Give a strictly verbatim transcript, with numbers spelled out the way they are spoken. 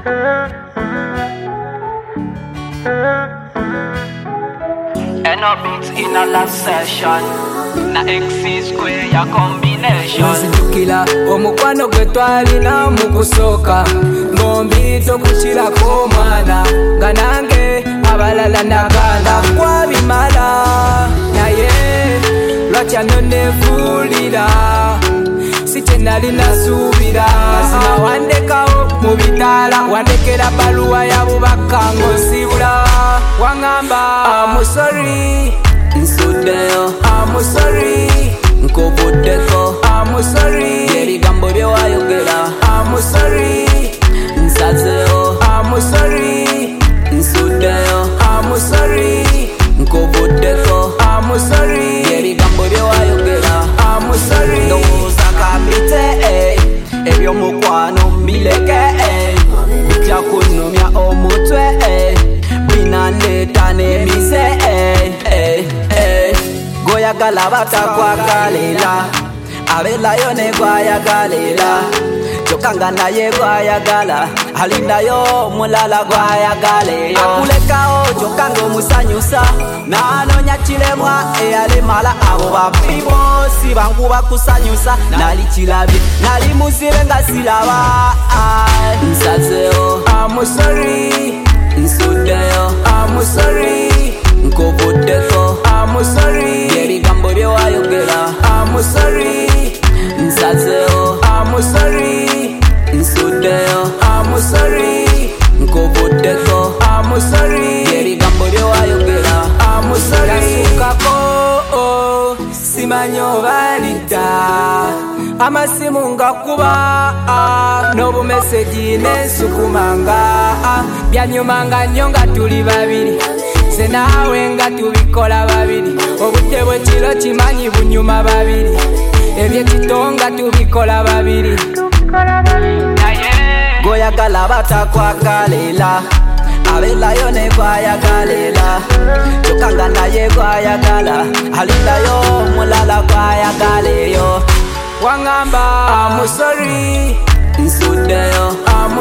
End up beats in a last session. Na X square ya combination. Nzijukira omukwano gwe twalina mu kusooka, ng'ombito kukirako omwana, nga nange abalala naganda kwabimala. Naye lwaki ano nefuulira si kye nali nasuubira. Mazima wandekawo mu bitaala, wandekera baluwa ya bubaka ng'osibula. Wangamba I'm sorry, nsuddeyo I'm sorry, nkubuddeko I'm sorry, ebigambo bye wayogera I'm sorry, nsazeyo I'm sorry, nsuddeyo I'm sorry, nkubuddeko I'm sorry, ebigambo bye wayogera I'm sorry. ndowooza kambite eh, ebyomukwano mbileke eh, bijja kunnumya omutwe eh, binandeeta n'emize eh, eh, eh. Goyagala batakwagalira, abelayo ne gwayagalira, kyokka nga naye gwayagala alindayo mulala gwayagaleyo. Akulekawo kyokka ng'omusanyusa, n'anoonya kiremwa eyalemala. Abo babbi boosi bankuba kusanyusa, nali kirabye nali muzibe nga siraba. Nsazeyo I'm sorry, nsuddeyo I'm sorry, nkubuddeko I'm sorry, ebigambo bye wayogera I'm sorry, nsazeyo I'm sorry, nsuddeyo I'm sorry, nkubuddeko I'm sorry, ebigambo bye wayogera I'm sorry. Yasukako simanyi oba lidda, amasimu ngakuba n'obumeseji nensukumanga, byanyumanga nnyo nga tuli babiri, ze naawe nga tubikola babiri. Obudde bwe kiro kimanyi bunyuma babiri, ebyekito nga tubikola babiri. goyagala batakwagalira, abelayo ne gwayagalira, kyokka nga naye gwayagala alindayo mulala gwayagaleyo. Wangamba I'm sorry, Nsuddeyo I'm